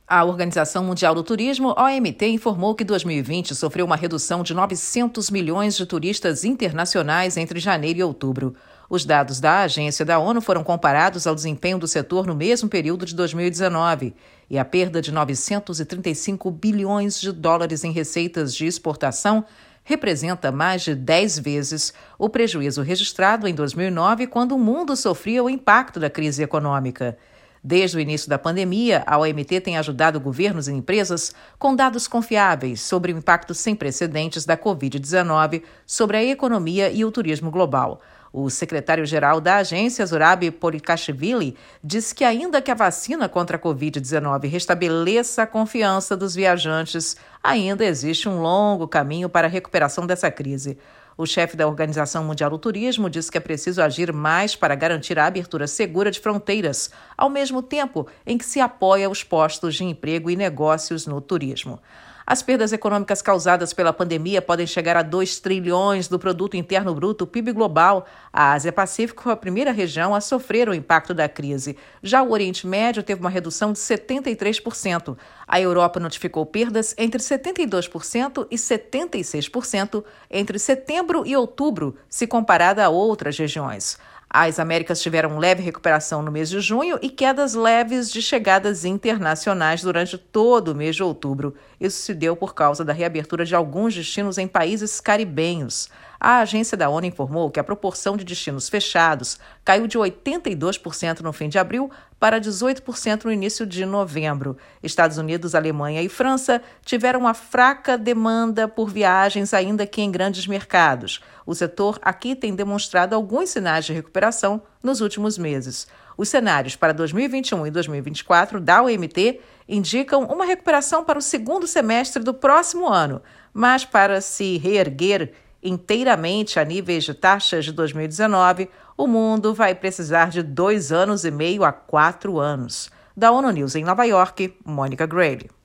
A Organização Mundial do Turismo, OMT, informou que 2020 sofreu uma redução de 900 milhões de turistas internacionais entre janeiro e outubro. Os dados da agência da ONU foram comparados ao desempenho do setor no mesmo período de 2019, e a perda de 935 bilhões de dólares em receitas de exportação representa mais de 10 vezes o prejuízo registrado em 2009, quando o mundo sofria o impacto da crise econômica. Desde o início da pandemia, a OMT tem ajudado governos e empresas com dados confiáveis sobre o impacto sem precedentes da Covid-19 sobre a economia e o turismo global. O secretário-geral da agência, Zurab Polkashvili, disse que ainda que a vacina contra a Covid-19 restabeleça a confiança dos viajantes, ainda existe um longo caminho para a recuperação dessa crise. O chefe da Organização Mundial do Turismo disse que é preciso agir mais para garantir a abertura segura de fronteiras, ao mesmo tempo em que se apoia os postos de emprego e negócios no turismo. As perdas econômicas causadas pela pandemia podem chegar a 2 trilhões do Produto Interno Bruto, PIB global. A Ásia-Pacífico foi a primeira região a sofrer o impacto da crise. Já o Oriente Médio teve uma redução de 73%. A Europa notificou perdas entre 72% e 76% entre setembro e outubro, se comparada a outras regiões. As Américas tiveram leve recuperação no mês de junho e quedas leves de chegadas internacionais durante todo o mês de outubro. Isso se deu por causa da reabertura de alguns destinos em países caribenhos. A agência da ONU informou que a proporção de destinos fechados caiu de 82% no fim de abril para 18% no início de novembro. Estados Unidos, Alemanha e França tiveram uma fraca demanda por viagens, ainda que em grandes mercados. O setor aqui tem demonstrado alguns sinais de recuperação nos últimos meses. Os cenários para 2021 e 2024 da OMT indicam uma recuperação para o segundo semestre do próximo ano, mas para se reerguer inteiramente a níveis de taxas de 2019, o mundo vai precisar de 2 anos e meio a 4 anos. Da ONU News em Nova York, Mônica Grayle.